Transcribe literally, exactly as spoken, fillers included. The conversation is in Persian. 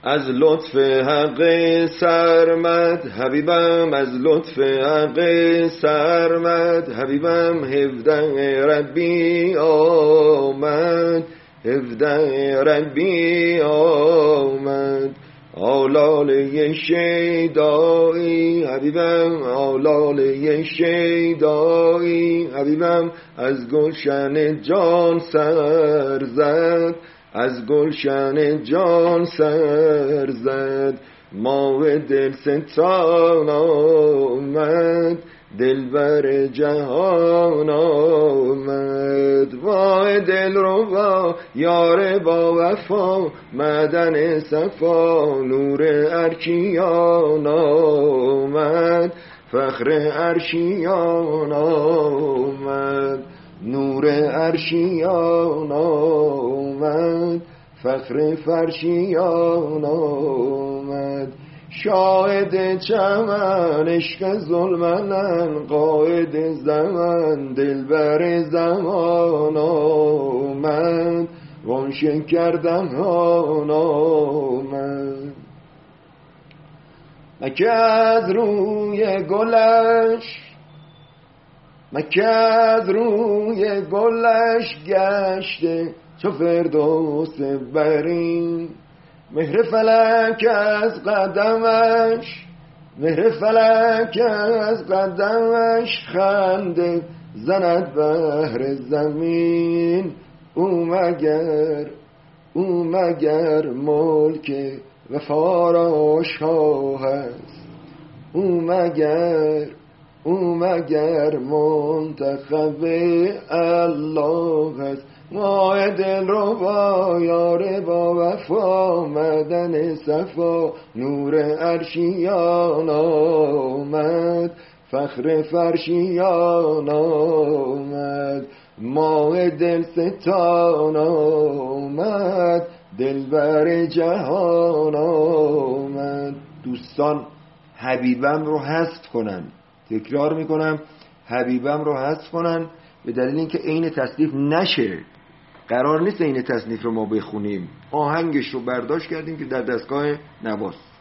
از لطف حق سرمد حبیبم، از لطف حق سرمد حبیبم، هفده ربی آمد، هفده ربی آمد. آلاله شیدایی حبیبم، آلاله شیدایی حبیبم، از گلشن جان سر زد، از گلشن جان سر زد. ماه دل ستان آمد، دلبر جهان آمد. وای دل رو با یار با وفا، معدن صفا نور ارشیان آمد، فخر ارشیان آمد، نور ارشیان آمد، فخر فرشیان آمد. شاهد چمن عشق ظلمن، قائد زمن دلبر زمان آمد، وان شکردم هان آمد. مکه از روی گلش، مکه از روی گلش گشته چو فردوس برین. مهر فلک از قدمش، مهر فلک از قدمش خنده زند بهر زمین. او مگر، او مگر ملک وفا را شاه است، او مگر، او مگر منتخب الله است. ماه دل رو با یار با وفا، معدن صفا نور ارشیان آمد، فخر فرشیان آمد. ماه دل ستان آمد، دلبر جهان آمد. دوستان حبیبم رو حذف کنن، تکرار میکنم حبیبم رو حذف کنن، به دلیل اینکه عین تصنیف نشه. قرار نیست این تصنیف رو ما بخونیم، آهنگش رو برداشت کردیم که در دستگاه نواست.